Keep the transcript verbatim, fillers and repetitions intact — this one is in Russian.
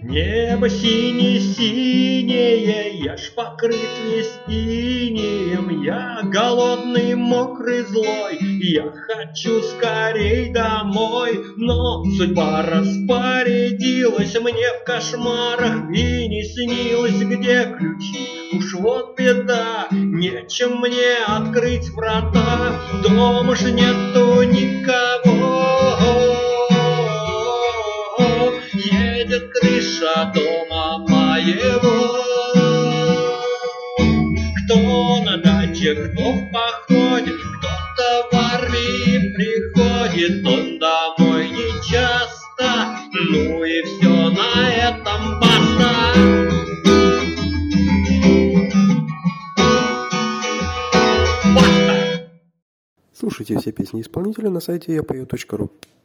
Небо синее-синее, я ж покрыт весь инеем. Я голодный, мокрый, злой, я хочу скорей домой. Но судьба распорядилась мне в кошмарах, и не снилось, где ключи. Уж вот беда, нечем мне открыть врата. Дома ж нету никого. Едет крыша дома моего. Кто на даче, кто в походе, кто-то в армии приходит. Он домой нечасто, ну и все, на этом баста. Слушайте все песни исполнителя на сайте я пою точка ру.